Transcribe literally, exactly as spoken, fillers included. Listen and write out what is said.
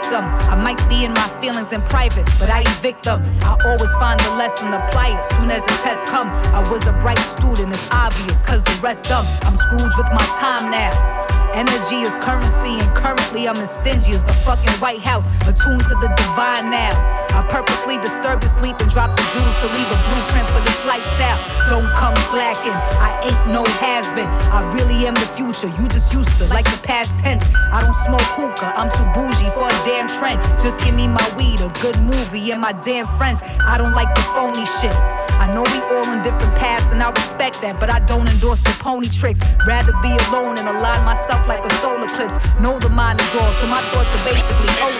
victim. I might be in my feelings in private, but I evict them. I always find the lesson, apply it soon as the test come. I was a bright student, it's obvious, cause the rest dumb. I'm Scrooge with my time now. Energy is currency, and currently I'm as stingy as the fucking White House, attuned to the divine now. I purposely disturb your sleep and drop the jewels to leave a blueprint for this lifestyle. Don't come slacking, I ain't no has-been. I really am the future, you just used to, like the past tense. I don't smoke hookah, I'm too bougie for a damn trend. Just give me my weed, a good movie, and my damn friends. I don't like the phony shit. I know we all on different paths and I respect that, but I don't endorse the pony tricks. Rather be alone and align myself like a solar eclipse. Know the mind is all, so my thoughts are basically